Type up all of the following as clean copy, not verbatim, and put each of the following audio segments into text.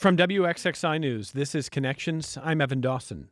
From WXXI News, this is Connections. I'm Evan Dawson.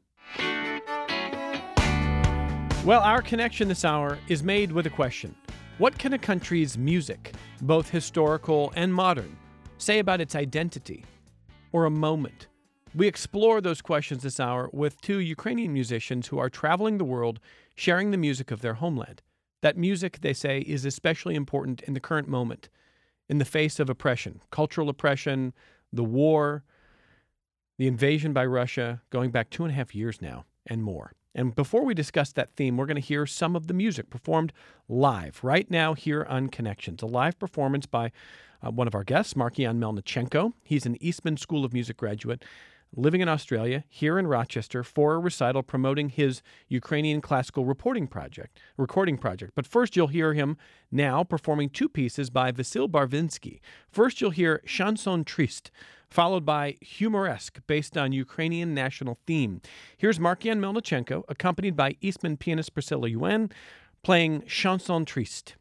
Well, our connection this hour is made with a question. What can a country's music, both historical and modern, say about its identity or a moment? We explore those questions this hour with two Ukrainian musicians who are traveling the world sharing the music of their homeland. That music, they say, is especially important in the current moment, in the face of oppression, cultural oppression, the war, the invasion by Russia, going back 2.5 years now, and more. And before we discuss that theme, we're going to hear some of the music performed live right now here on Connections, a live performance by one of our guests, Markian Melnichenko. He's an Eastman School of Music graduate living in Australia, here in Rochester, for a recital promoting his Ukrainian classical recording project. But first, you'll hear him now performing two pieces by Vasyl Barvinsky. First, you'll hear Chanson Triste, followed by Humoresque, based on Ukrainian national theme. Here's Markian Melnichenko, accompanied by Eastman pianist Priscilla Yuen, playing Chanson Triste.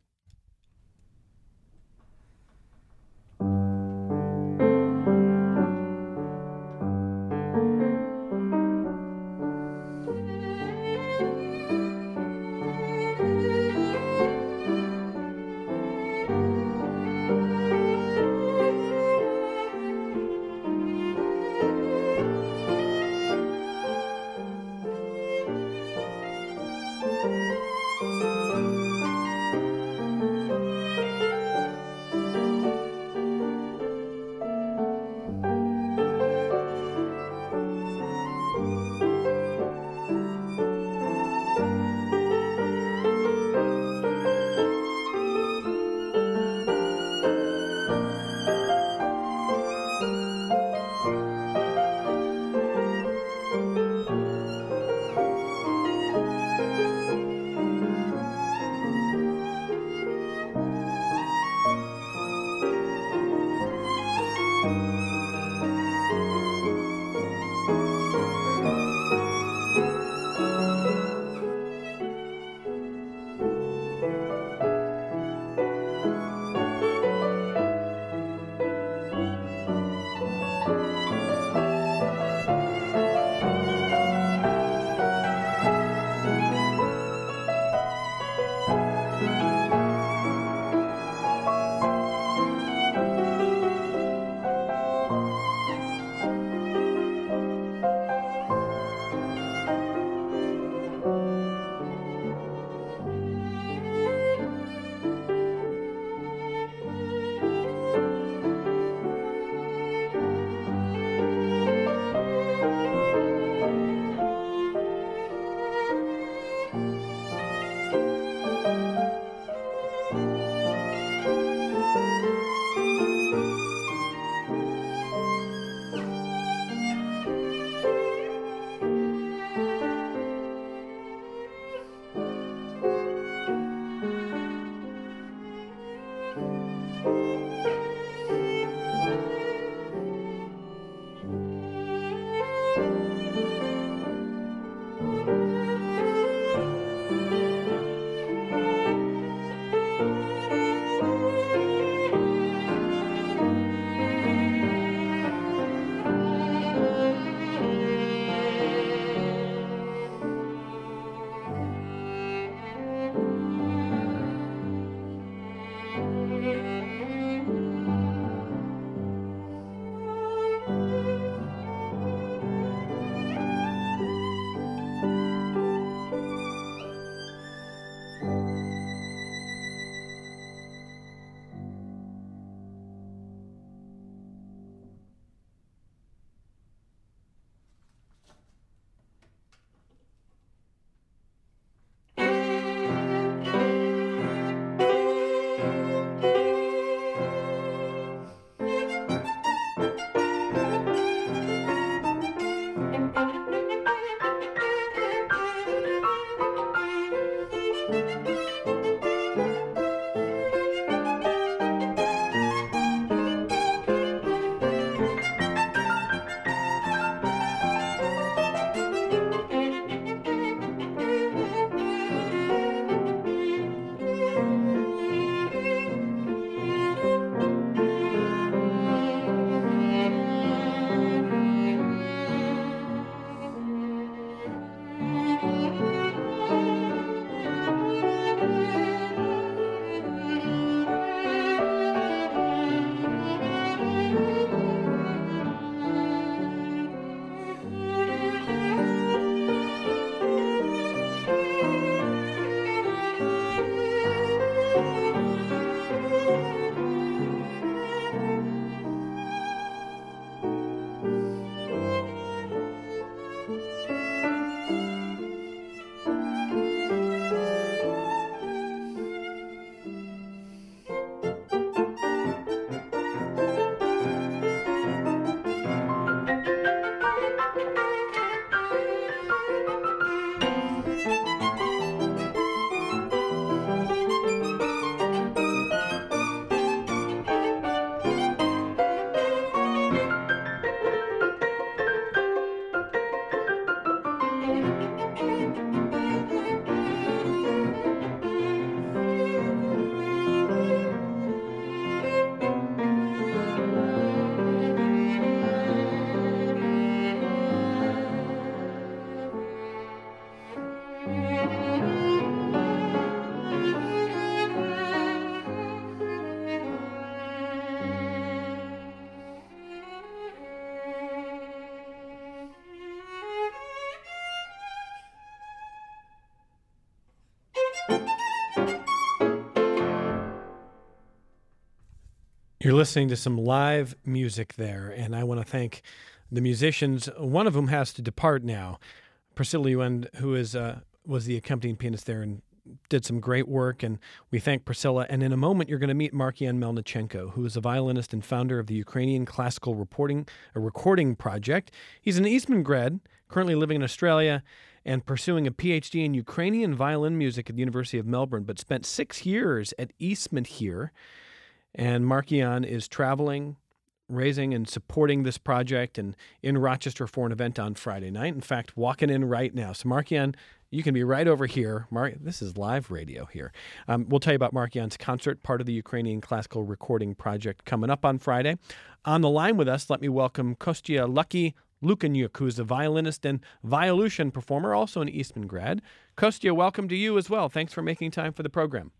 You're listening to some live music there, and I want to thank the musicians, one of whom has to depart now, Priscilla Yuen, who was the accompanying pianist there and did some great work, and we thank Priscilla. And in a moment, you're going to meet Markian Melnichenko, who is a violinist and founder of the Ukrainian Classical Recording Project. He's an Eastman grad, currently living in Australia, and pursuing a PhD in Ukrainian violin music at the University of Melbourne, but spent 6 years at Eastman here. And Markian is traveling, raising and supporting this project, and in Rochester for an event on Friday night. In fact, walking in right now. So Markian, you can be right over here. This is live radio here. We'll tell you about Markian's concert, part of the Ukrainian Classical Recording Project, coming up on Friday. On the line with us, let me welcome Kostya Lucky Lukanyuk, who is a violinist and Violution performer, also an Eastman grad. Kostya, welcome to you as well. Thanks for making time for the program.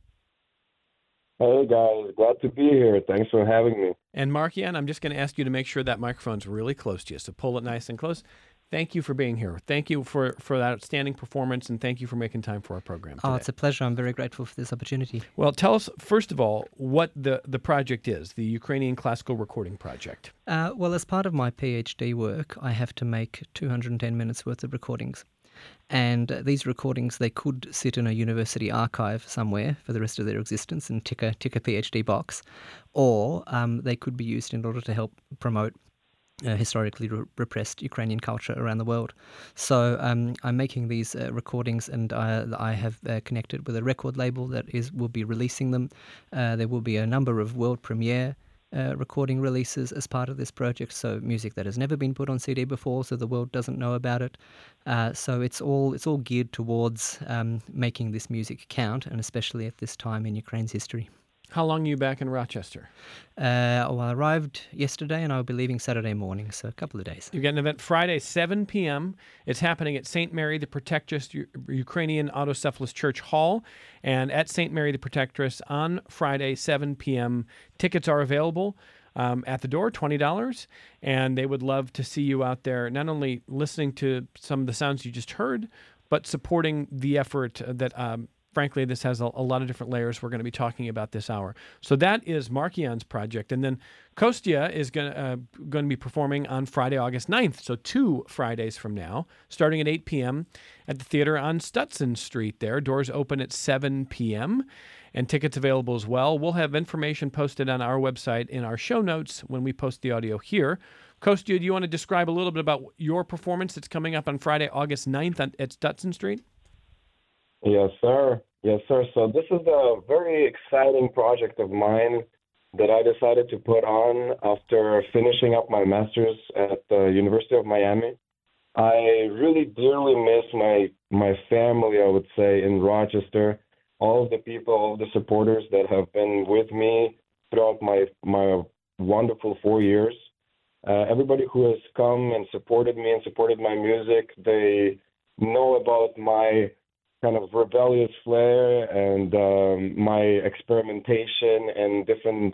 Hey guys, glad to be here. Thanks for having me. And Markian, I'm just going to ask you to make sure that microphone's really close to you, so pull it nice and close. Thank you for being here. Thank you for that outstanding performance, and thank you for making time for our program today. Oh, it's a pleasure. I'm very grateful for this opportunity. Well, tell us, first of all, what the project is, the Ukrainian Classical Recording Project. Well, as part of my PhD work, I have to make 210 minutes worth of recordings. And these recordings, they could sit in a university archive somewhere for the rest of their existence and tick a PhD box, or they could be used in order to help promote historically repressed Ukrainian culture around the world. So I'm making these recordings, and I have connected with a record label that will be releasing them. There will be a number of world premiere recording releases as part of this project, so music that has never been put on CD before, so the world doesn't know about it. So it's all geared towards making this music count, and especially at this time in Ukraine's history. How long are you back in Rochester? Well, I arrived yesterday, and I'll be leaving Saturday morning, so a couple of days. You've got an event Friday, 7 p.m. It's happening at St. Mary the Protectress Ukrainian Autocephalous Church Hall, and at St. Mary the Protectress on Friday, 7 p.m. Tickets are available at the door, $20, and they would love to see you out there, not only listening to some of the sounds you just heard, but supporting the effort that frankly, this has a lot of different layers we're going to be talking about this hour. So that is Markian's project. And then Kostya is going to be performing on Friday, August 9th. So 2 Fridays from now, starting at 8 p.m. at the theater on Stutson Street there. Doors open at 7 p.m. and tickets available as well. We'll have information posted on our website in our show notes when we post the audio here. Kostya, do you want to describe a little bit about your performance that's coming up on Friday, August 9th at Stutson Street? Yes, sir. Yes, sir. So this is a very exciting project of mine that I decided to put on after finishing up my master's at the University of Miami. I really dearly miss my family, I would say, in Rochester, all of the people, all of the supporters that have been with me throughout my wonderful 4 years. Everybody who has come and supported me and supported my music, they know about my kind of rebellious flair and my experimentation and different,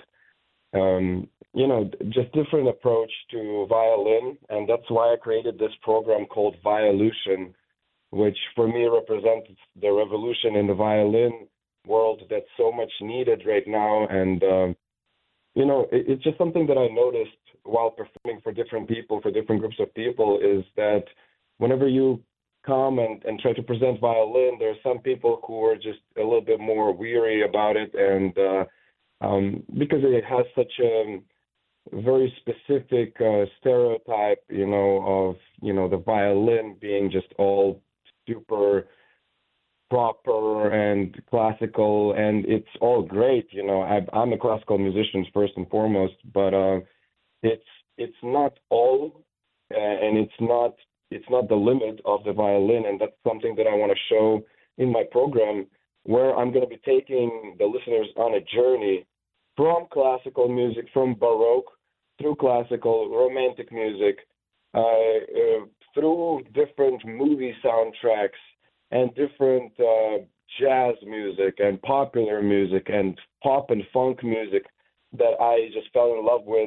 just different approach to violin. And that's why I created this program called Violution, which for me represents the revolution in the violin world that's so much needed right now. And, it's just something that I noticed while performing for different people, for different groups of people, is that whenever you come and try to present violin, there are some people who are just a little bit more weary about it, and because it has such a very specific stereotype, of the violin being just all super proper and classical, and it's all great. I'm a classical musician first and foremost, but it's not all, and it's not the limit of the violin, and that's something that I want to show in my program, where I'm going to be taking the listeners on a journey from classical music, from Baroque, through classical, romantic music, through different movie soundtracks, and different jazz music, and popular music, and pop and funk music that I just fell in love with.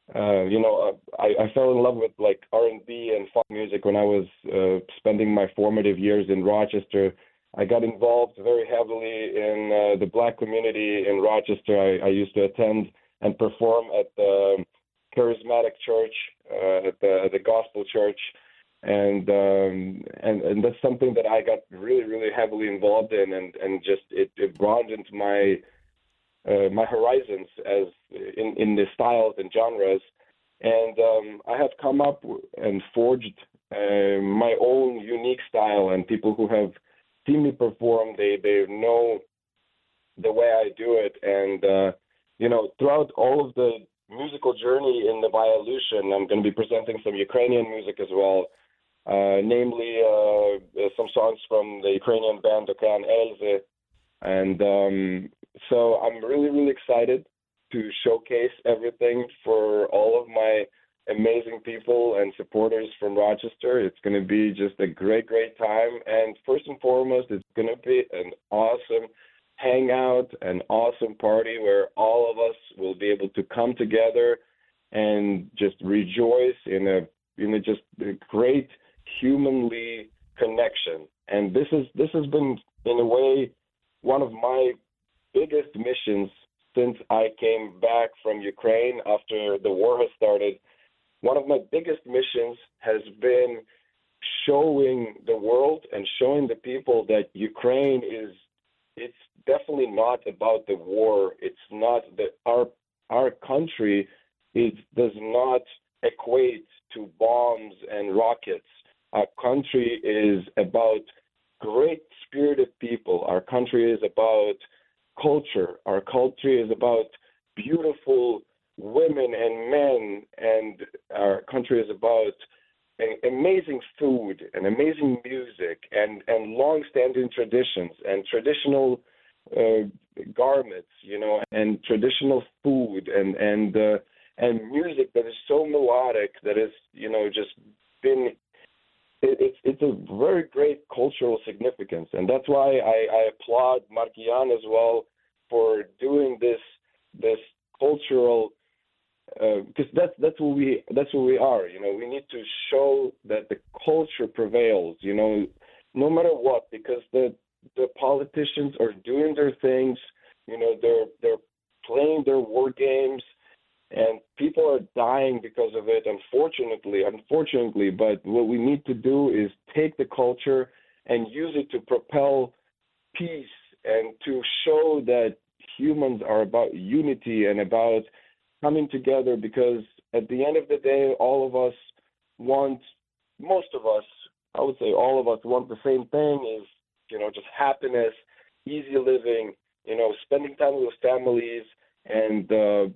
I fell in love with like R&B and funk music when I was spending my formative years in Rochester. I got involved very heavily in the Black community in Rochester. I used to attend and perform at the charismatic church, at the gospel church. And that's something that I got really, really heavily involved in, and just it broadened my my horizons as in the styles and genres. And I have come up and forged my own unique style, and people who have seen me perform, they know the way I do it. And throughout all of the musical journey in the Violution, I'm going to be presenting some Ukrainian music as well, namely some songs from the Ukrainian band Okean Elze. And so I'm really, really excited to showcase everything for all of my amazing people and supporters from Rochester. It's going to be just a great, great time. And first and foremost, it's going to be an awesome hangout, an awesome party where all of us will be able to come together and just rejoice in a just a great humanly connection. And this has been, in a way, one of my biggest missions since I came back from Ukraine after the war has started. One of my biggest missions has been showing the world and showing the people that Ukraine it's definitely not about the war. It's not that our country does not equate to bombs and rockets. Our country is about great spirited people. Our country is about culture. Our country is about beautiful women and men, and our country is about amazing food and amazing music and long-standing traditions and traditional garments, and traditional food and music that is so melodic that is, just been. It's a very great cultural significance, and that's why I applaud Markian as well for doing this cultural, because that's what we are. We need to show that the culture prevails, no matter what, because the politicians are doing their things, they're playing their war games. And people are dying because of it, unfortunately. But what we need to do is take the culture and use it to propel peace and to show that humans are about unity and about coming together. Because at the end of the day, most of us, I would say all of us want the same thing, is, just happiness, easy living, spending time with families, and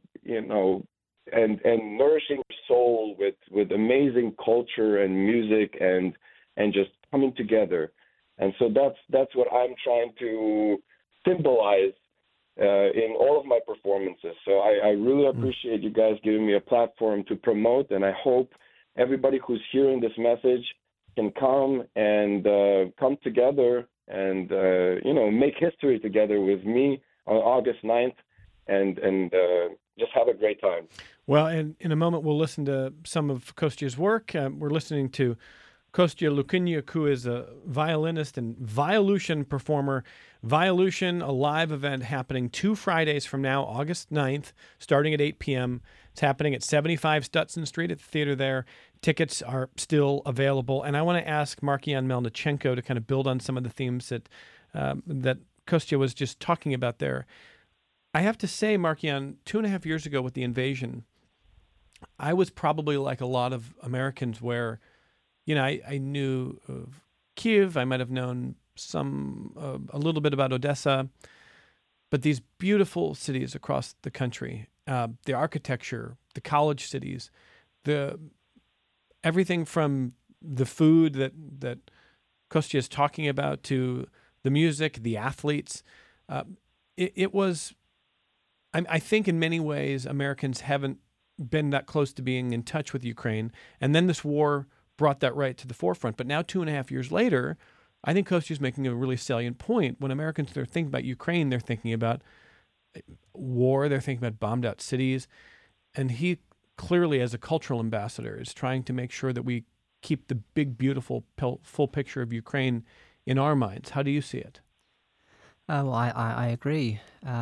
and nourishing your soul with amazing culture and music and just coming together. And so that's what I'm trying to symbolize in all of my performances. So I really appreciate you guys giving me a platform to promote, and I hope everybody who's hearing this message can come and come together and make history together with me on August 9th and just have a great time. Well, and in a moment we'll listen to some of Kostya's work. We're listening to Kostya Lukinyuk, who is a violinist and Violution performer. Violution, a live event happening 2 Fridays from now, August 9th, starting at 8 p.m. It's happening at 75 Stutson Street at the theater there. Tickets are still available. And I want to ask Markian Melnichenko to kind of build on some of the themes that Kostya was just talking about there. I have to say, Markian, 2.5 years ago with the invasion, I was probably like a lot of Americans where, I knew of Kyiv, I might have known a little bit about Odessa, but these beautiful cities across the country, the architecture, the college cities, everything from the food that Kostya is talking about to the music, the athletes, it was. I think in many ways Americans haven't been that close to being in touch with Ukraine, and then this war brought that right to the forefront. But now 2.5 years later, I think Kostya's making a really salient point. When Americans are thinking about Ukraine, they're thinking about war, they're thinking about bombed out cities, and he clearly, as a cultural ambassador, is trying to make sure that we keep the big, beautiful, full picture of Ukraine in our minds. How do you see it? Oh, I agree.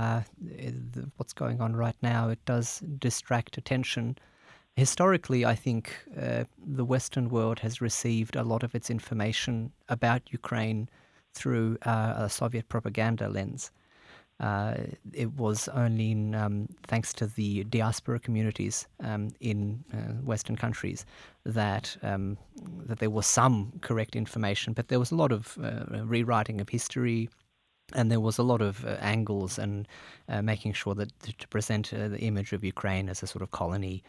What's going on right now, it does distract attention. Historically, I think the Western world has received a lot of its information about Ukraine through a Soviet propaganda lens. It was only thanks to the diaspora communities in Western countries that there was some correct information, but there was a lot of rewriting of history, and there was a lot of angles and making sure that to present the image of Ukraine as a sort of colony,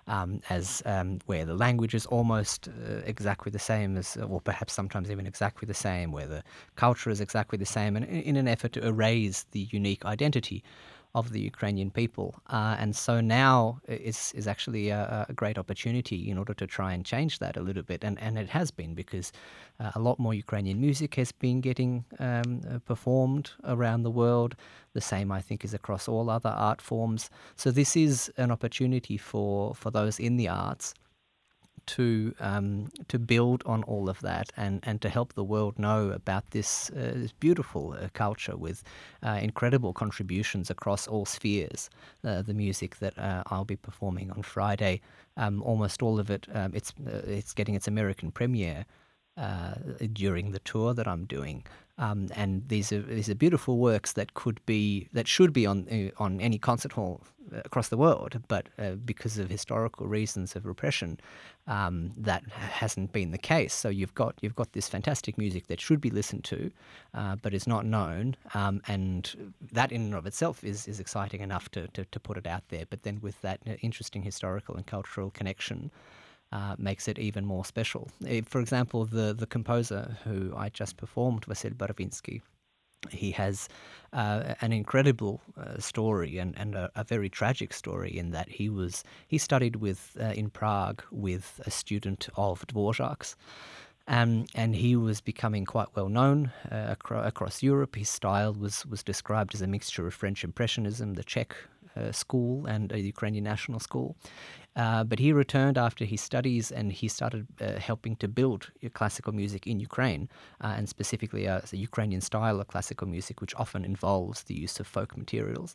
as where the language is almost exactly the same as, or perhaps sometimes even exactly the same, where the culture is exactly the same, and in an effort to erase the unique identity of the Ukrainian people. And so now is actually a great opportunity in order to try and change that a little bit. And it has been, because a lot more Ukrainian music has been getting performed around the world. The same, I think, is across all other art forms. So this is an opportunity for those in the arts to build on all of that and to help the world know about this beautiful culture with incredible contributions across all spheres. The music that I'll be performing on Friday, almost all of it, it's getting its American premiere during the tour that I'm doing. And these are beautiful works that should be on any concert hall across the world, but because of historical reasons of repression, that hasn't been the case. So you've got this fantastic music that should be listened to, but is not known, and that in and of itself is exciting enough to put it out there. But then with that interesting historical and cultural connection, makes it even more special. For example, the composer who I just performed, Vasil Barvinsky, he has an incredible story and a very tragic story in that he studied in Prague with a student of Dvorak's. And he was becoming quite well known across Europe. His style was described as a mixture of French Impressionism, the Czech school, and the Ukrainian National School. But he returned after his studies, and he started helping to build classical music in Ukraine, and specifically the Ukrainian style of classical music, which often involves the use of folk materials.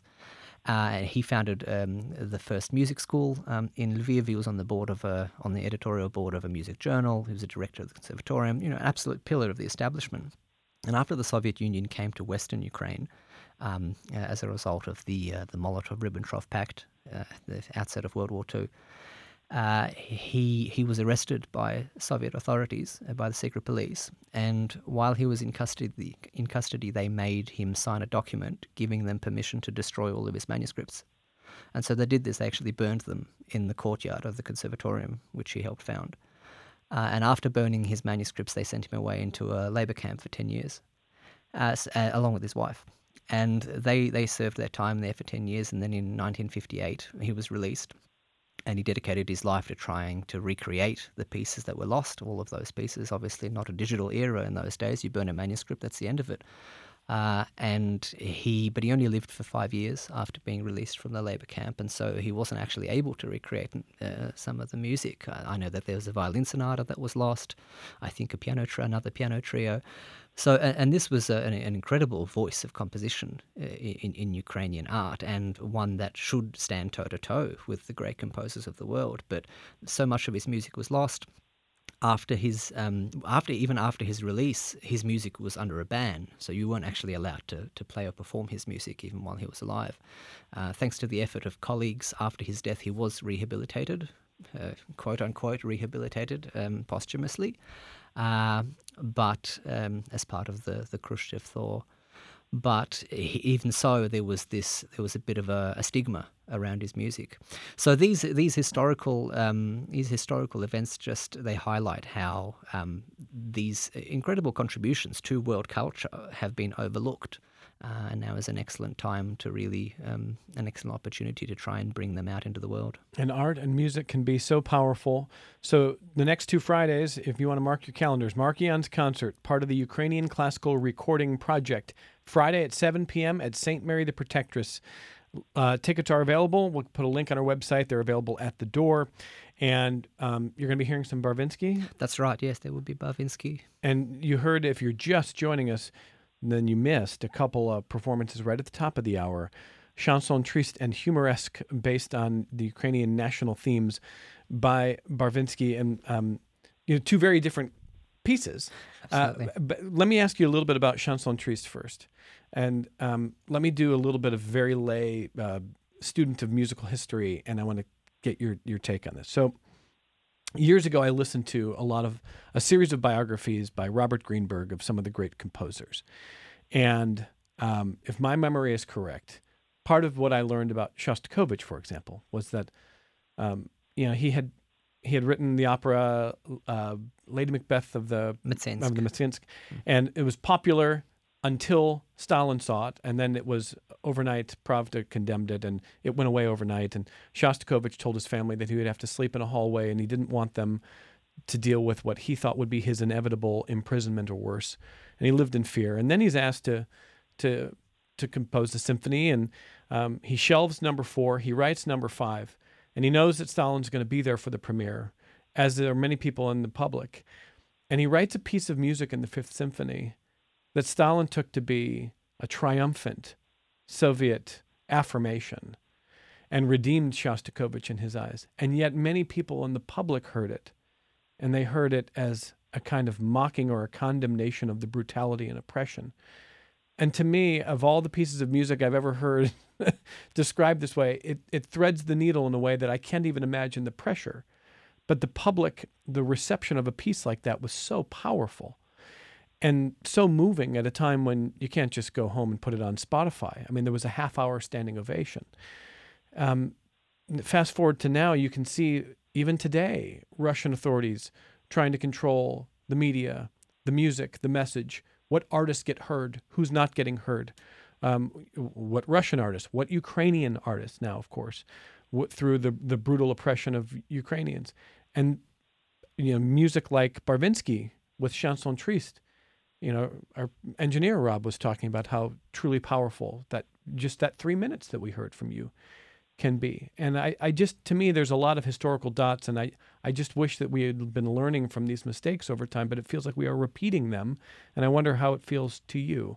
He founded the first music school in Lviv. He was on the editorial board of a music journal. He was a director of the conservatorium. An absolute pillar of the establishment. And after the Soviet Union came to Western Ukraine, as a result of the Molotov-Ribbentrop Pact, the outset of World War II, he was arrested by Soviet authorities, by the secret police, and while he was in custody, they made him sign a document giving them permission to destroy all of his manuscripts. And so they did this. They actually burned them in the courtyard of the conservatorium, which he helped found. And after burning his manuscripts, they sent him away into a labor camp for 10 years, along with his wife. And they served their time there for 10 years, and then in 1958 he was released, and he dedicated his life to trying to recreate the pieces that were lost, all of those pieces. Obviously not a digital era in those days. You burn a manuscript, that's the end of it. But he only lived for 5 years after being released from the labor camp, and so he wasn't actually able to recreate some of the music. I know that there was a violin sonata that was lost, I think another piano trio. So, and this was an incredible voice of composition in Ukrainian art, and one that should stand toe-to-toe with the great composers of the world. But so much of his music was lost. After his release, his music was under a ban, so you weren't actually allowed to play or perform his music even while he was alive. Thanks to the effort of colleagues, after his death, he was rehabilitated, quote-unquote rehabilitated, posthumously, but as part of the Khrushchev thaw. But even so, there was a bit of a stigma around his music. So these historical events they highlight how these incredible contributions to world culture have been overlooked. And now is an excellent time to really, an excellent opportunity to try and bring them out into the world. And art and music can be so powerful. So the next 2 Fridays, if you want to mark your calendars, Markyan's concert, part of the Ukrainian Classical Recording Project, Friday at 7 p.m. at St. Mary the Protectress. Tickets are available. We'll put a link on our website. They're available at the door. And you're going to be hearing some Barvinsky? That's right, yes, there will be Barvinsky. And you heard, if you're just joining us, then you missed a couple of performances right at the top of the hour. Chanson triste and humoresque, based on the Ukrainian national themes by Barvinsky, and two very different pieces. But let me ask you a little bit about Chanson triste first, and let me do a little bit of very lay student of musical history, and I want to get your take on this. So, years ago, I listened to a series of biographies by Robert Greenberg of some of the great composers, and if my memory is correct, part of what I learned about Shostakovich, for example, was that he had written the opera Lady Macbeth of the Mtsensk, and it was popular until Stalin saw it, and then it was overnight. Pravda condemned it, and it went away overnight. And Shostakovich told his family that he would have to sleep in a hallway, and he didn't want them to deal with what he thought would be his inevitable imprisonment or worse. And he lived in fear. And then he's asked to compose the symphony, and he shelves number 4. He writes number 5, and he knows that Stalin's going to be there for the premiere, as there are many people in the public. And he writes a piece of music in the 5th Symphony that Stalin took to be a triumphant Soviet affirmation and redeemed Shostakovich in his eyes. And yet many people in the public heard it, and they heard it as a kind of mocking or a condemnation of the brutality and oppression. And to me, of all the pieces of music I've ever heard described this way, it threads the needle in a way that I can't even imagine the pressure. But the public, the reception of a piece like that was so powerful and so moving at a time when you can't just go home and put it on Spotify. I mean, there was a half-hour standing ovation. Fast forward to now, you can see, even today, Russian authorities trying to control the media, the music, the message, what artists get heard, who's not getting heard, what Russian artists, what Ukrainian artists now, of course, through the brutal oppression of Ukrainians. And music like Barvinsky with Chanson triste, our engineer Rob was talking about how truly powerful that 3 minutes that we heard from you can be. And to me, there's a lot of historical dots, and I just wish that we had been learning from these mistakes over time, but it feels like we are repeating them, and I wonder how it feels to you.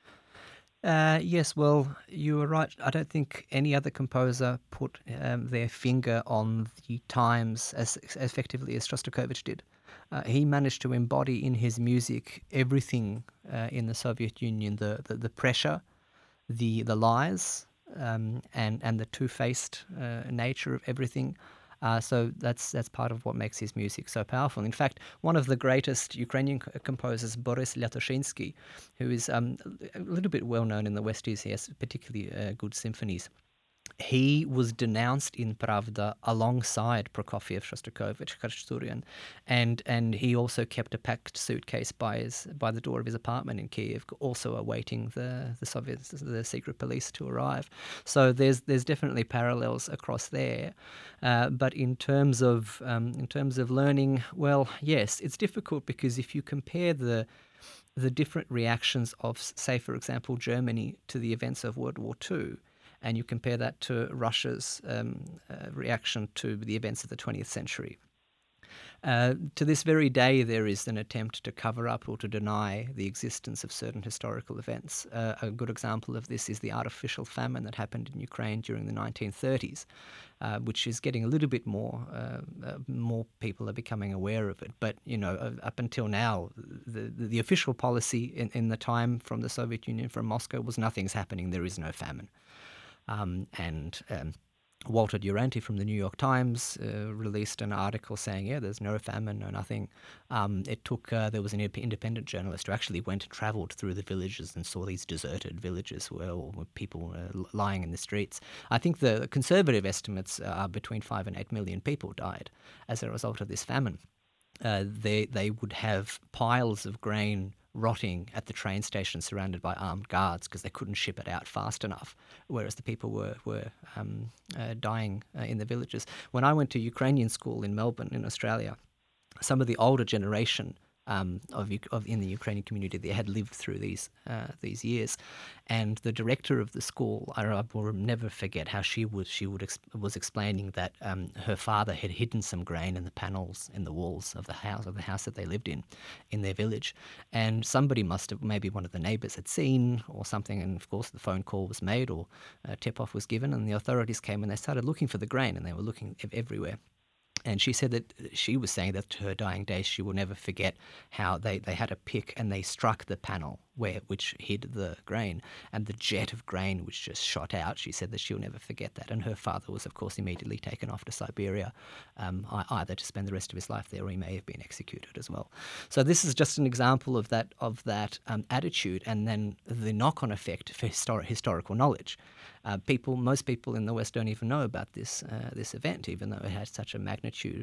Yes, well, you were right. I don't think any other composer put their finger on the times as effectively as Shostakovich did. He managed to embody in his music everything in the Soviet Union, the pressure, the lies, and the two-faced nature of everything. So that's part of what makes his music so powerful. In fact, one of the greatest Ukrainian composers, Boris Lyatoshinsky, who is a little bit well-known in the West, he has particularly good symphonies. He was denounced in Pravda alongside Prokofiev, Shostakovich, Khachaturian, and he also kept a packed suitcase by the door of his apartment in Kiev, also awaiting the Soviets, the secret police to arrive. So there's definitely parallels across there. But in terms of learning, well, yes, it's difficult because if you compare the different reactions of, say, for example, Germany to the events of World War II, and you compare that to Russia's reaction to the events of the 20th century. To this very day, there is an attempt to cover up or to deny the existence of certain historical events. A good example of this is the artificial famine that happened in Ukraine during the 1930s, which is getting a little bit more people are becoming aware of it. But, up until now, the official policy in the time from the Soviet Union, from Moscow, was nothing's happening, there is no famine. Walter Duranty from the New York Times released an article saying, there's no famine, no nothing. There was an independent journalist who actually went and travelled through the villages and saw these deserted villages where people lying in the streets. I think the conservative estimates are between 5 and 8 million people died as a result of this famine. They would have piles of grain rotting at the train station surrounded by armed guards because they couldn't ship it out fast enough, whereas the people were dying in the villages. When I went to Ukrainian school in Melbourne in Australia, some of the older generation in the Ukrainian community that had lived through these years. And the director of the school, I will never forget how she was explaining that her father had hidden some grain in the panels in the walls of the house that they lived in their village, and somebody must have, maybe one of the neighbours had seen or something, and of course the phone call was made or a tip-off was given, and the authorities came and they started looking for the grain, and they were looking everywhere. And she said that she was saying that to her dying days she will never forget how they had a pick and they struck the panel which hid the grain, and the jet of grain which just shot out. She said that she'll never forget that. And her father was, of course, immediately taken off to Siberia, either to spend the rest of his life there or he may have been executed as well. So this is just an example of that attitude, and then the knock-on effect for historical knowledge. Most people in the West don't even know about this event, even though it has such a magnitude.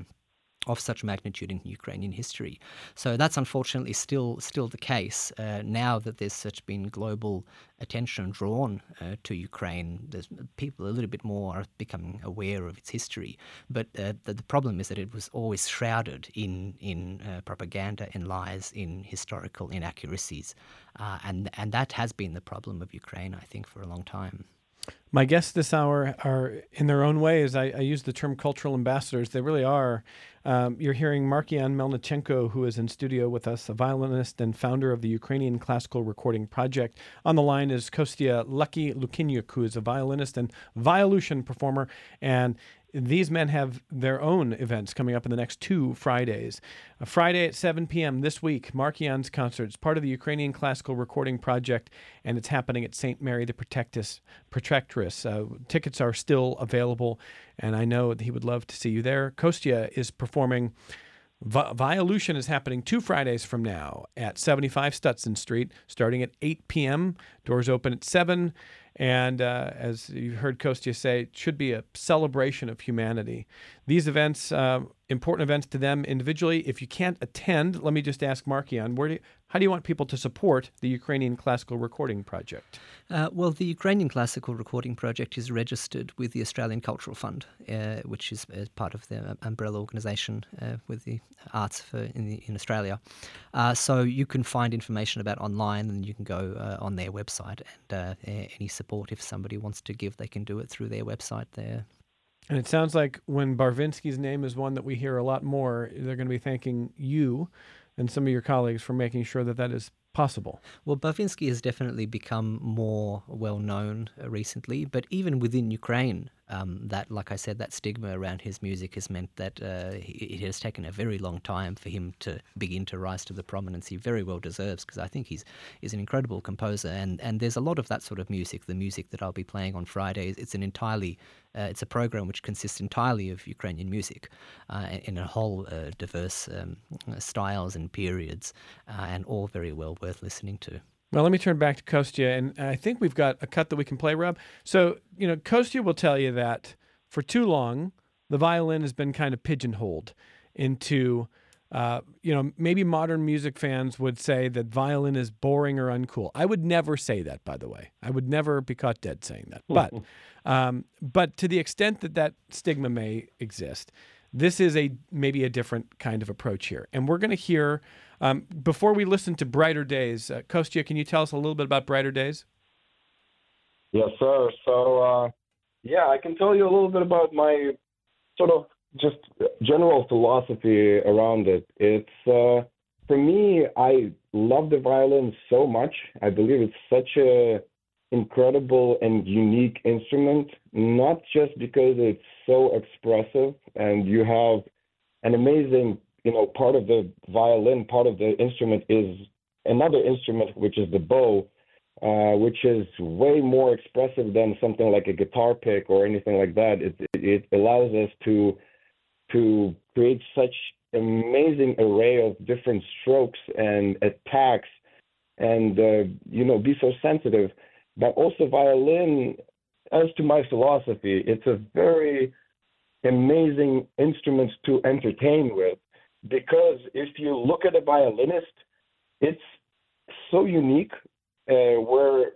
Of such magnitude in Ukrainian history. So that's unfortunately still the case. Now that there's been global attention drawn to Ukraine, there's people a little bit more are becoming aware of its history. But the problem is that it was always shrouded in propaganda, in lies, in historical inaccuracies. And that has been the problem of Ukraine, I think, for a long time. My guests this hour are, in their own ways, I use the term cultural ambassadors. They really are. You're hearing Markian Melnichenko, who is in studio with us, a violinist and founder of the Ukrainian Classical Recording Project. On the line is Kostya Lucky Lukinyuk, who is a violinist and Violution performer. And these men have their own events coming up in the next 2 Fridays. Friday at 7 p.m. this week, Markian's concert is part of the Ukrainian Classical Recording Project, and it's happening at St. Mary the Protectress. Tickets are still available, and I know that he would love to see you there. Kostya is performing. Violution is happening 2 Fridays from now at 75 Stutson Street, starting at 8 p.m. Doors open at 7. And as you heard Kostya say, it should be a celebration of humanity. These events, important events to them individually. If you can't attend, let me just ask Markian, how do you want people to support the Ukrainian Classical Recording Project? Well, the Ukrainian Classical Recording Project is registered with the Australian Cultural Fund, which is part of the umbrella organisation with the arts in Australia. So you can find information about online, and you can go on their website, and any support, if somebody wants to give, they can do it through their website there. And it sounds like when Barvinsky's name is one that we hear a lot more, they're going to be thanking you and some of your colleagues for making sure that is possible. Well, Barvinsky has definitely become more well-known recently, but even within Ukraine, that, like I said, that stigma around his music has meant that it has taken a very long time for him to begin to rise to the prominence he very well deserves, because I think he's an incredible composer, and there's a lot of that sort of music, the music that I'll be playing on Fridays. It's a program which consists entirely of Ukrainian music in a whole diverse styles and periods, and all very well worth listening to. Well, let me turn back to Kostya, and I think we've got a cut that we can play, Rob. So, Kostya will tell you that for too long, the violin has been kind of pigeonholed into, maybe modern music fans would say that violin is boring or uncool. I would never say that, by the way. I would never be caught dead saying that. But to the extent that stigma may exist, this is maybe a different kind of approach here. And we're going to hear, before we listen to Brighter Days, Kostya, can you tell us a little bit about Brighter Days? Yes, sir. So, I can tell you a little bit about my sort of just general philosophy around it. It's, for me, I love the violin so much. I believe it's such a incredible and unique instrument, not just because it's so expressive and you have an amazing, part of the violin, part of the instrument is another instrument, which is the bow, which is way more expressive than something like a guitar pick or anything like that. It allows us to create such amazing array of different strokes and attacks and, be so sensitive. But also violin, as to my philosophy, it's a very amazing instrument to entertain with, because if you look at a violinist, it's so unique, where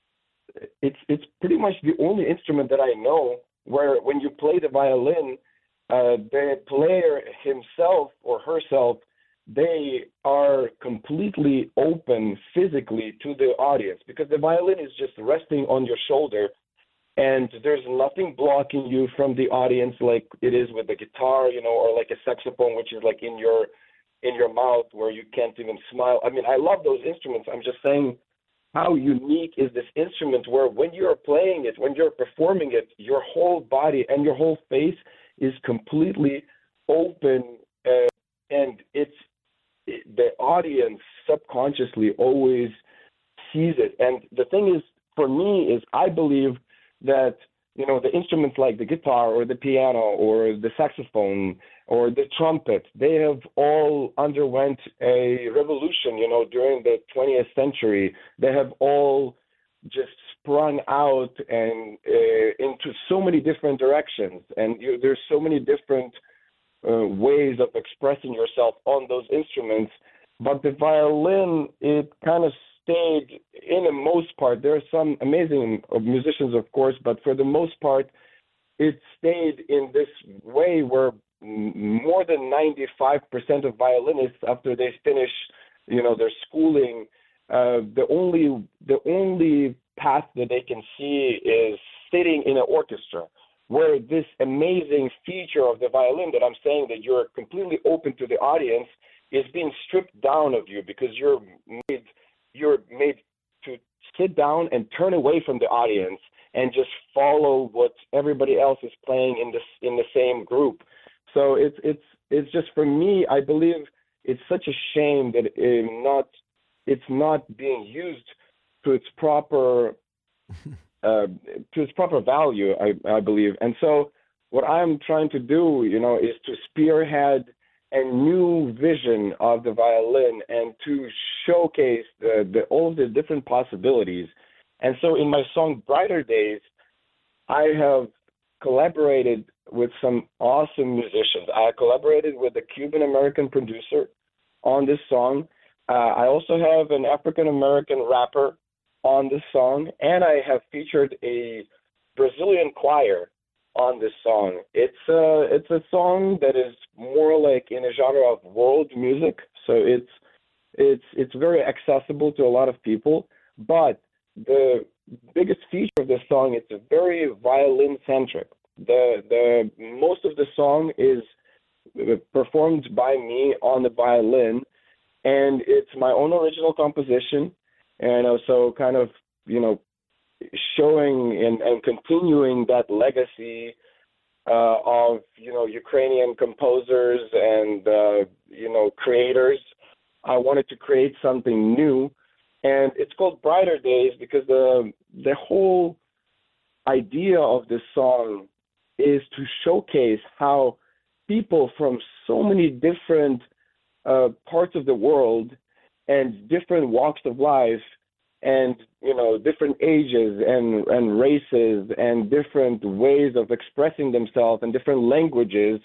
it's pretty much the only instrument that I know where when you play the violin, the player himself or herself they are completely open physically to the audience, because the violin is just resting on your shoulder, and there's nothing blocking you from the audience like it is with the guitar, or like a saxophone, which is like in your mouth where you can't even smile. I mean, I love those instruments. I'm just saying, how unique is this instrument where when you're playing it, when you're performing it, your whole body and your whole face is completely open, and the audience subconsciously always sees it. And the thing is, for me, is I believe that, the instruments like the guitar or the piano or the saxophone or the trumpet, they have all underwent a revolution, during the 20th century. They have all just sprung out and into so many different directions. And there's so many different ways of expressing yourself on those instruments. But the violin, it kind of stayed, in the most part. There are some amazing musicians, of course, but for the most part, it stayed in this way where more than 95% of violinists, after they finish, their schooling, the only path that they can see is sitting in an orchestra, where this amazing feature of the violin that I'm saying, that you're completely open to the audience, is being stripped down of you, because you're made to sit down and turn away from the audience and just follow what everybody else is playing in the same group. So it's just, for me, I believe it's such a shame that it's not being used to its proper value, I believe. And so what I'm trying to do, is to spearhead a new vision of the violin and to showcase all the different possibilities. And so in my song Brighter Days, I have collaborated with some awesome musicians. I collaborated with a Cuban-American producer on this song. I also have an African-American rapper on this song, and I have featured a Brazilian choir on this song. It's a song that is more like in a genre of world music, so it's very accessible to a lot of people. But the biggest feature of this song, it's very violin centric. The most of the song is performed by me on the violin, and it's my own original composition, and also kind of showing and continuing that legacy of Ukrainian composers and creators. I wanted to create something new, and it's called Brighter Days because the whole idea of this song is to showcase how people from so many different parts of the world and different walks of life and different ages and races and different ways of expressing themselves and different languages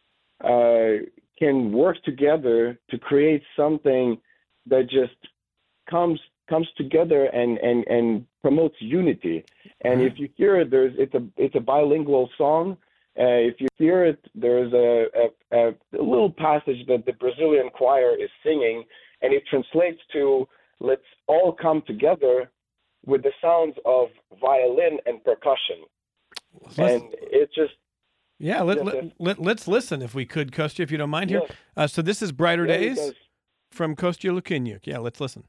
can work together to create something that just comes together and promotes unity. And if you hear it, it's a bilingual song. If you hear it, there's a little passage that the Brazilian choir is singing, and it translates to "Let's all come together" with the sounds of violin and percussion. And it's just... Yeah, let's listen if we could, Kostya, if you don't mind here. So this is Brighter Days from Kostya Lukinyuk. Yeah, let's listen.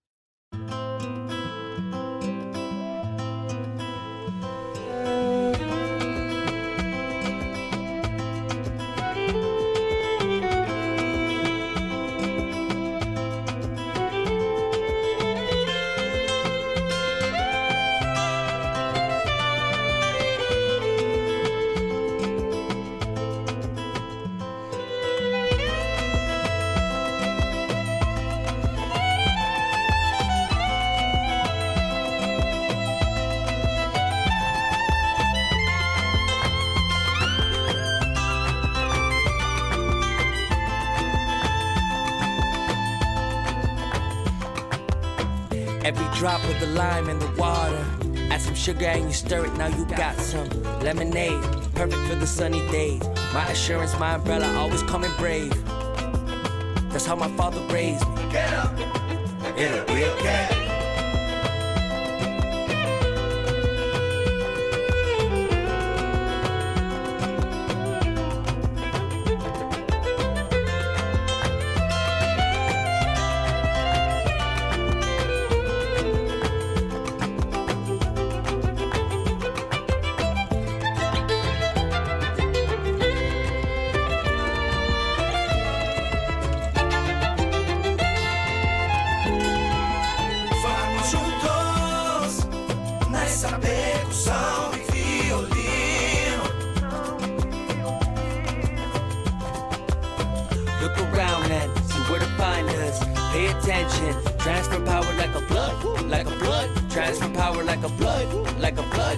Every drop of the lime in the water, add some sugar and you stir it, now you got some lemonade, perfect for the sunny days. My assurance, my umbrella, always coming brave. That's how my father raised me. Get up, it'll be okay. Transfer power like a blood, like a blood. Transfer power like a blood, like a blood.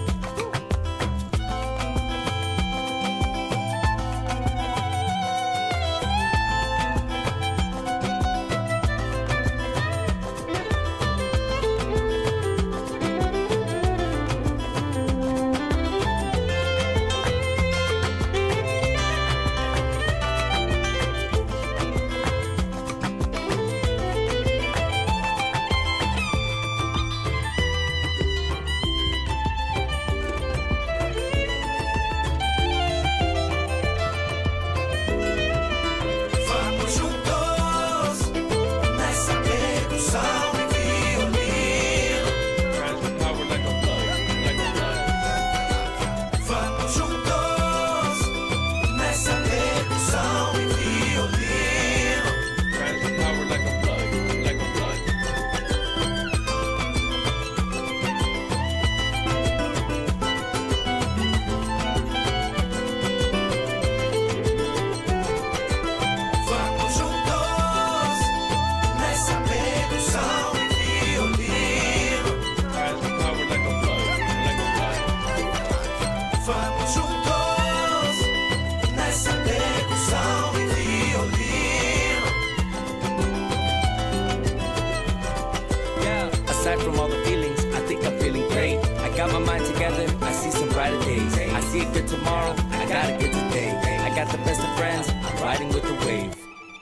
Aside from all the feelings, I think I'm feeling great. I got my mind together, I see some brighter days. I see a good tomorrow, I got a good today. I got the best of friends, I'm riding with the wave.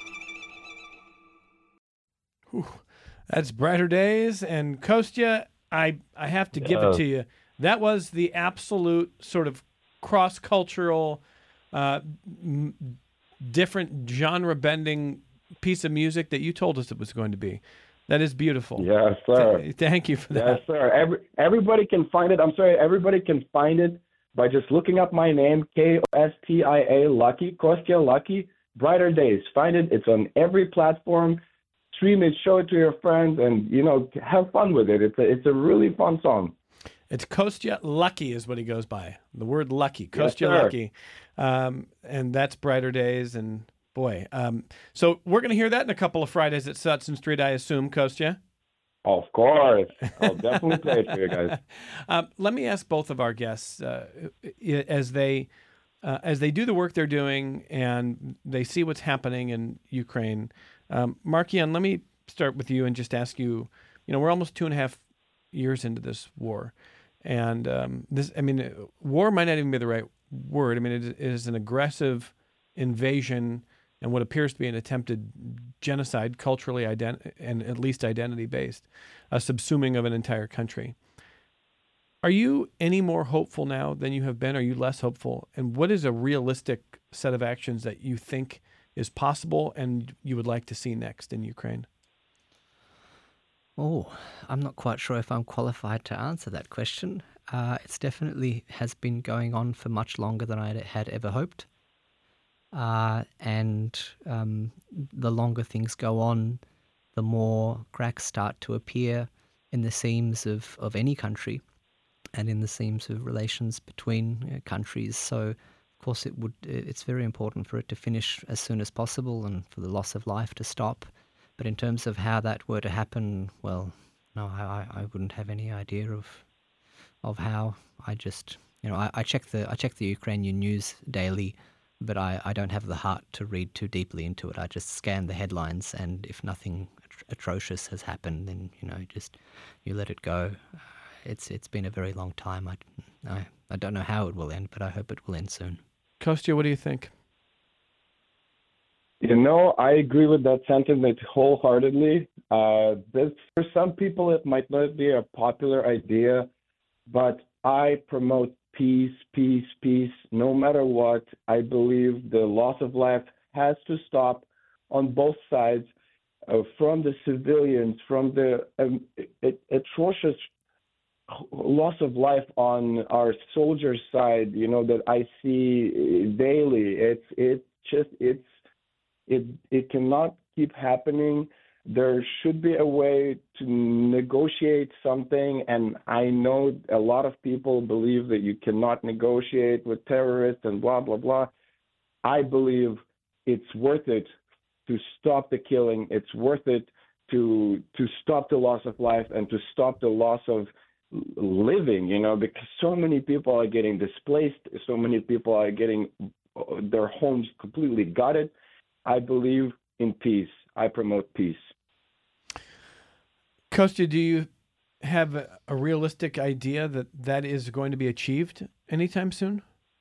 Whew. That's Brighter Days. And Kostya, I have to give it to you. That was the absolute sort of cross-cultural, different genre-bending piece of music that you told us it was going to be. That is beautiful. Yes, sir. Thank you for that. Yes, sir. Everybody can find it. I'm sorry, everybody can find it by just looking up my name, Kostia Lucky, Kostya Lucky, Brighter Days. Find it. It's on every platform. Stream it, show it to your friends, and, have fun with it. It's a really fun song. It's Kostya Lucky is what he goes by. The word lucky. Kostya Yes, Lucky. And that's Brighter Days. And boy, so we're going to hear that in a couple of Fridays at Sutton Street, I assume, Kostya? Of course. I'll definitely play it for you guys. Let me ask both of our guests, as they do the work they're doing and they see what's happening in Ukraine. Mark-Ian, let me start with you and just ask you, we're almost 2.5 years into this war. And war might not even be the right word. It is an aggressive invasion and what appears to be an attempted genocide, culturally and at least identity-based, a subsuming of an entire country. Are you any more hopeful now than you have been? Are you less hopeful? And what is a realistic set of actions that you think is possible and you would like to see next in Ukraine? Oh, I'm not quite sure if I'm qualified to answer that question. It's definitely has been going on for much longer than I had ever hoped. And the longer things go on, the more cracks start to appear in the seams of any country and in the seams of relations between countries. So, of course, it's very important for it to finish as soon as possible and for the loss of life to stop. But in terms of how that were to happen, well, no, I wouldn't have any idea of how. I just, I check the Ukrainian news daily, but I don't have the heart to read too deeply into it. I just scan the headlines, and if nothing atrocious has happened, then just you let it go. It's been a very long time. I don't know how it will end, but I hope it will end soon. Kostya, what do you think? I agree with that sentiment wholeheartedly. For some people, it might not be a popular idea, but I promote peace, peace, peace, no matter what. I believe the loss of life has to stop on both sides, from the civilians, from the atrocious loss of life on our soldier side, that I see daily. It cannot keep happening. There should be a way to negotiate something, and I know a lot of people believe that you cannot negotiate with terrorists and blah blah blah. I believe it's worth it to stop the killing. It's worth it to stop the loss of life and to stop the loss of living, because so many people are getting displaced, so many people are getting their homes completely gutted. I believe in peace. I promote peace. Kostya, do you have a realistic idea that is going to be achieved anytime soon?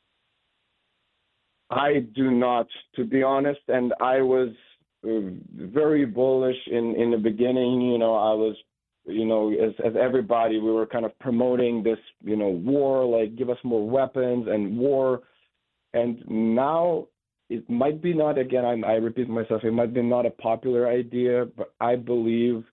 I do not, to be honest, and I was very bullish in the beginning. I was, as everybody, we were kind of promoting this, war, like give us more weapons and war. And now it might be not, again, I repeat myself, it might be not a popular idea, but I believe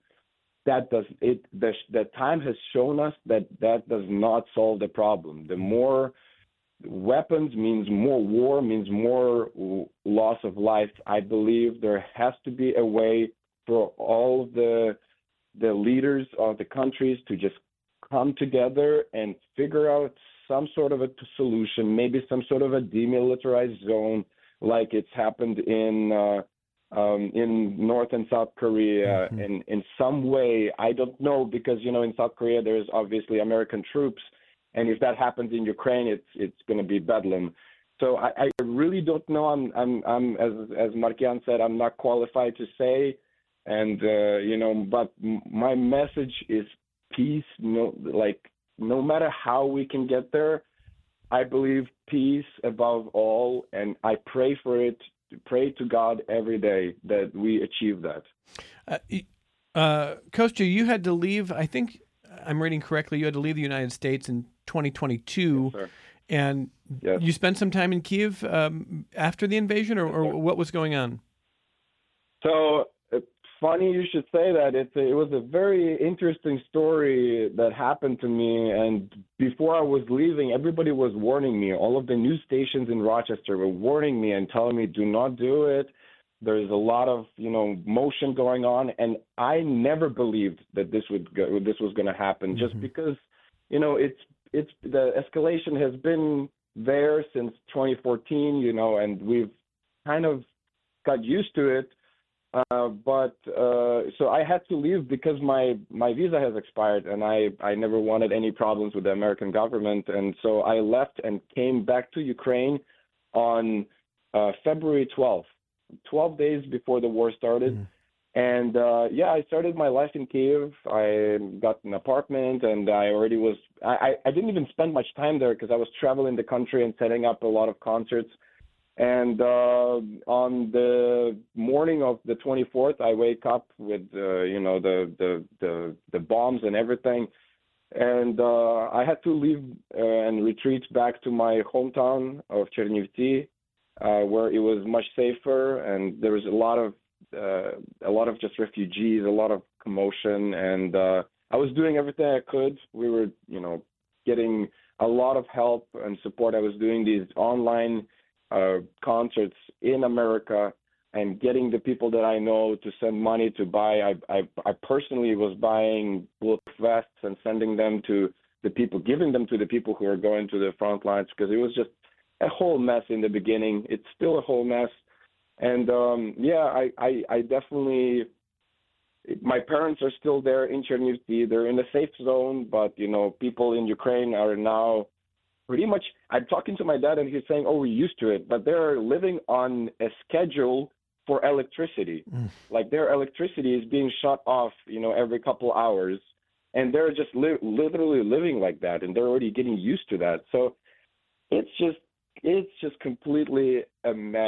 the time has shown us that does not solve the problem. The more weapons means more war, means more loss of life. I believe there has to be a way for all the leaders of the countries to just come together and figure out some sort of a solution, maybe some sort of a demilitarized zone, like it's happened in North and South Korea. Mm-hmm. in some way. I don't know, because in South Korea there's obviously American troops, and if that happens in Ukraine, it's going to be bedlam. So I really don't know. I'm as Markian said, I'm not qualified to say, and but my message is peace. No matter how we can get there, I believe peace above all, and I pray for it. Pray to God every day that we achieve that. Kostya, you had to leave, I think I'm reading correctly, you had to leave the United States in 2022. Yes, sir. And yes. You spent some time in Kyiv after the invasion, or what was going on? So funny you should say that. It was a very interesting story that happened to me. And before I was leaving, everybody was warning me. All of the news stations in Rochester were warning me and telling me, do not do it. There's a lot of, motion going on. And I never believed that this was going to happen, mm-hmm. just because, it's the escalation has been there since 2014, and we've kind of got used to it. So I had to leave because my visa has expired, and I never wanted any problems with the American government. And so I left and came back to Ukraine on February 12th, 12 days before the war started. Mm. And I started my life in Kyiv. I got an apartment, and I didn't even spend much time there because I was traveling the country and setting up a lot of concerts. And on the morning of the 24th, I wake up with the bombs and everything, and I had to leave and retreat back to my hometown of Chernivtsi, where it was much safer, and there was a lot of just refugees, a lot of commotion, and I was doing everything I could. We were getting a lot of help and support. I was doing these online concerts in America and getting the people that I know to send money to buy. I personally was buying bulletproof vests and sending them to the people, giving them to the people who are going to the front lines, because it was just a whole mess in the beginning. It's still a whole mess. And I definitely, my parents are still there in Chernivtsi. They're in a safe zone, but people in Ukraine are now pretty much, I'm talking to my dad and he's saying, we're used to it, but they're living on a schedule for electricity. Mm. Like their electricity is being shut off, every couple hours, and they're just literally living like that, and they're already getting used to that. So it's just completely a mess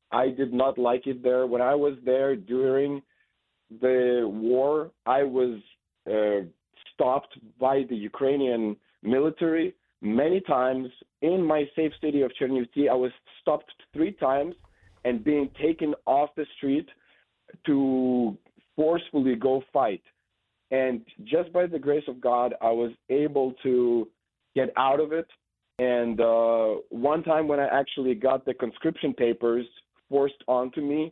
I did not like it there. When I was there during the war, I was stopped by the Ukrainian military many times. In my safe city of Chernivtsi, I was stopped 3 times and being taken off the street to forcefully go fight. And just by the grace of God, I was able to get out of it. And one time when I actually got the conscription papers forced onto me,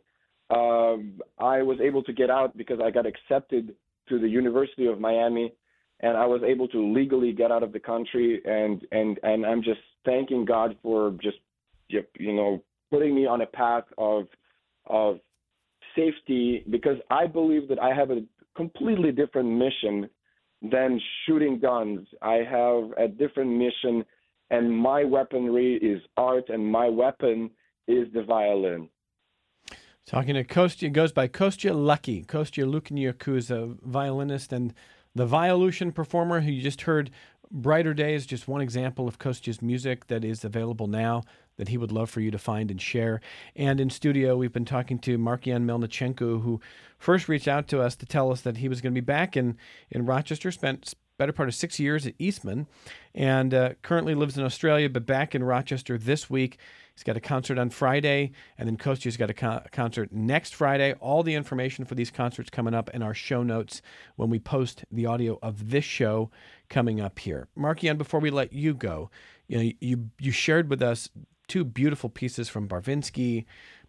I was able to get out because I got accepted to the University of Miami, and I was able to legally get out of the country. And I'm just thanking God for just, putting me on a path of safety, because I believe that I have a completely different mission than shooting guns. I have a different mission, and my weaponry is art, and my weapon is the violin. Talking to Kostya, goes by Kostya Lucky. Kostya Lukinyuk, is a violinist and the Violution performer who you just heard. Brighter Days, just one example of Kostya's music that is available now that he would love for you to find and share. And in studio, we've been talking to Markian Melnichenko, who first reached out to us to tell us that he was going to be back in Rochester, spent better part of 6 years at Eastman, and currently lives in Australia, but back in Rochester this week. He's got a concert on Friday, and then Kostya's got a concert next Friday. All the information for these concerts coming up in our show notes when we post the audio of this show coming up here. Markian, before we let you go, you shared with us 2 beautiful pieces from Barvinsky,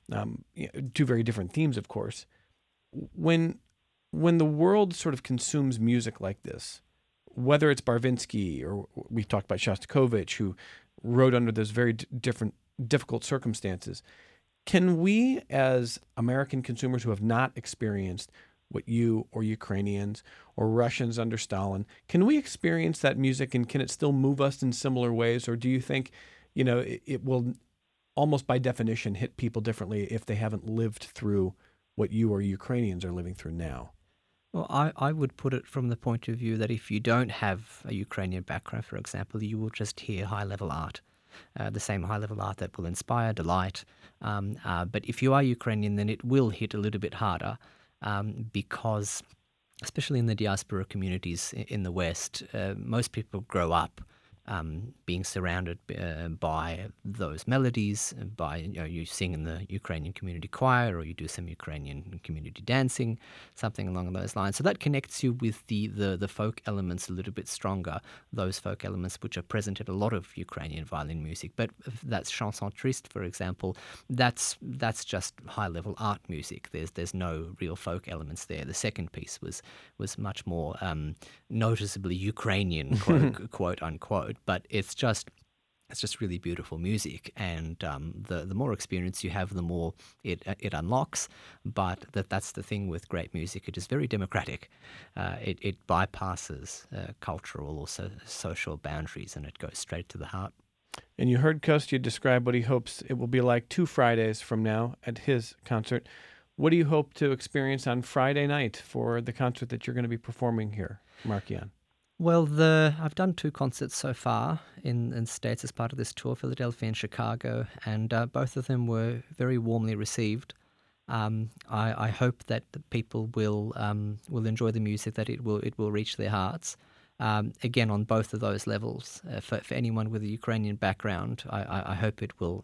2 very different themes, of course. When the world sort of consumes music like this, whether it's Barvinsky or we talked about Shostakovich, who wrote under those very difficult circumstances, can we, as American consumers who have not experienced what you or Ukrainians or Russians under Stalin, can we experience that music, and can it still move us in similar ways? Or do you think, it will almost by definition hit people differently if they haven't lived through what you or Ukrainians are living through now? Well, I would put it from the point of view that if you don't have a Ukrainian background, for example, you will just hear high-level art, the same high-level art that will inspire, delight. But if you are Ukrainian, then it will hit a little bit harder because, especially in the diaspora communities in the West, most people grow up being surrounded by those melodies, by you sing in the Ukrainian community choir, or you do some Ukrainian community dancing, something along those lines. So that connects you with the folk elements a little bit stronger, those folk elements which are present in a lot of Ukrainian violin music. But that's chanson triste, for example. That's just high-level art music. There's no real folk elements there. The second piece was much more noticeably Ukrainian, quote unquote. But it's just really beautiful music, and the more experience you have, the more it unlocks. But that's the thing with great music; it is very democratic. It bypasses cultural or social boundaries, and it goes straight to the heart. And you heard Kostya describe what he hopes it will be like 2 Fridays from now at his concert. What do you hope to experience on Friday night for the concert that you're going to be performing here, Markian? Well, I've done 2 concerts so far in States as part of this tour, Philadelphia and Chicago, and both of them were very warmly received. I hope that the people will enjoy the music, that it will reach their hearts. Again, on both of those levels, for anyone with a Ukrainian background, I hope it will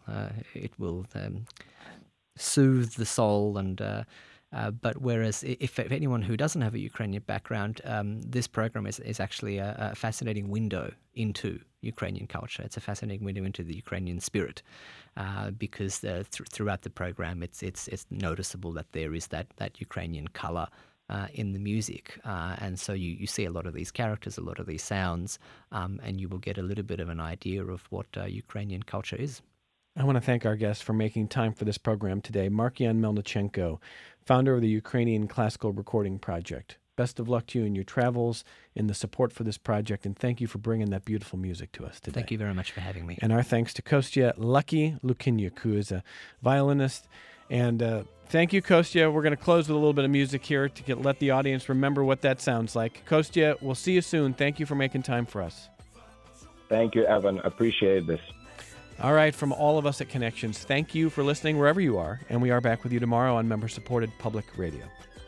soothe the soul and. But whereas if anyone who doesn't have a Ukrainian background, this program is actually a fascinating window into Ukrainian culture. It's a fascinating window into the Ukrainian spirit because throughout the program it's noticeable that there is that Ukrainian color in the music. And so you see a lot of these characters, a lot of these sounds, and you will get a little bit of an idea of what Ukrainian culture is. I want to thank our guest for making time for this program today, Markian Melnichenko, founder of the Ukrainian Classical Recording Project. Best of luck to you in your travels, in the support for this project, and thank you for bringing that beautiful music to us today. Thank you very much for having me. And our thanks to Kostya Lucky Lukinyuk, who is a violinist. And thank you, Kostya. We're going to close with a little bit of music here to let the audience remember what that sounds like. Kostya, we'll see you soon. Thank you for making time for us. Thank you, Evan. Appreciate this. All right, from all of us at Connections, thank you for listening wherever you are, and we are back with you tomorrow on member-supported public radio.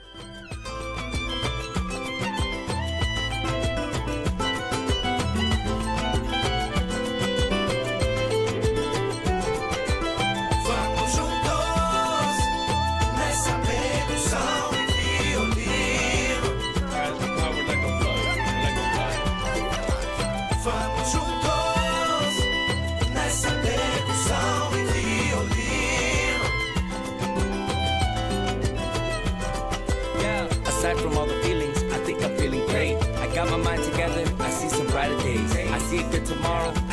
Aside from all the feelings, I think I'm feeling great. I got my mind together, I see some brighter days. I see a good tomorrow,